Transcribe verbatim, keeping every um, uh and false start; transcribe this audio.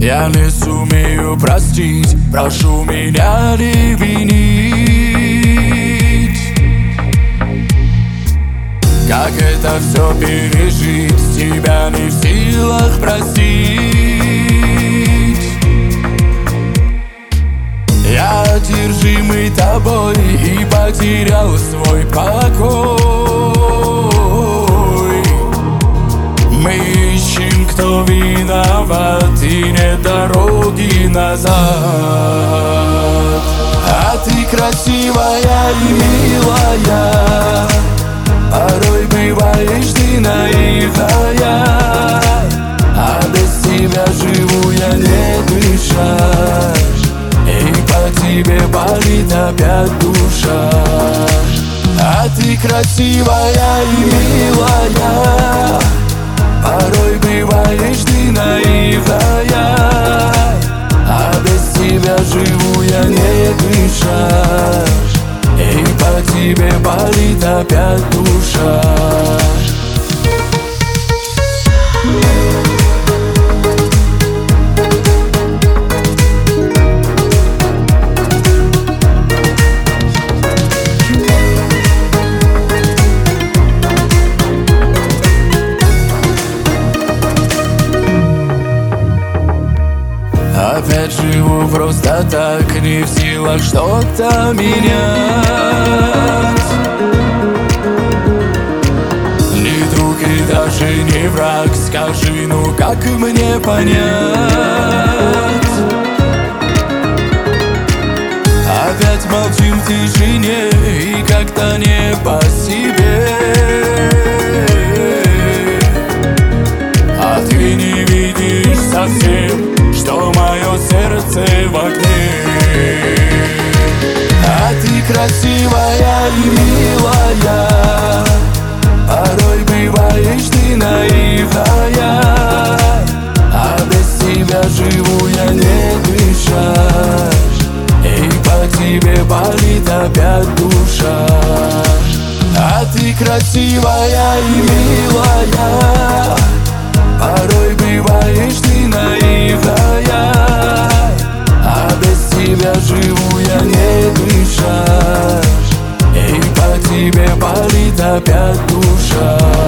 Я не сумею простить, прошу меня не винить. Как это все пережить, тебя не в силах простить. Я одержимый тобой и потерял свой покой. Мы ищем, кто виноват, и нет дороги назад. А ты красивая и милая, порой бываешь ты наивная, а без тебя живу я не дышать, и по тебе болит опять душа. А ты красивая и милая, порой бываешь ты наивная, а без тебя живу я не дышать, и по тебе болит опять душа. Опять живу просто так, не в силах что-то менять. Не друг и даже не враг, скажи, ну как мне понять? Опять молчим в тишине и как-то не по себе. А ты не видишь совсем, что мое сердце в огне. А ты красивая и милая, порой бываешь ты наивная, а без тебя живу я не дышать, и по тебе болит опять душа. А ты красивая и милая, порой бываешь ты наивная, а без тебя живу я не дышать, и по тебе болит опять душа.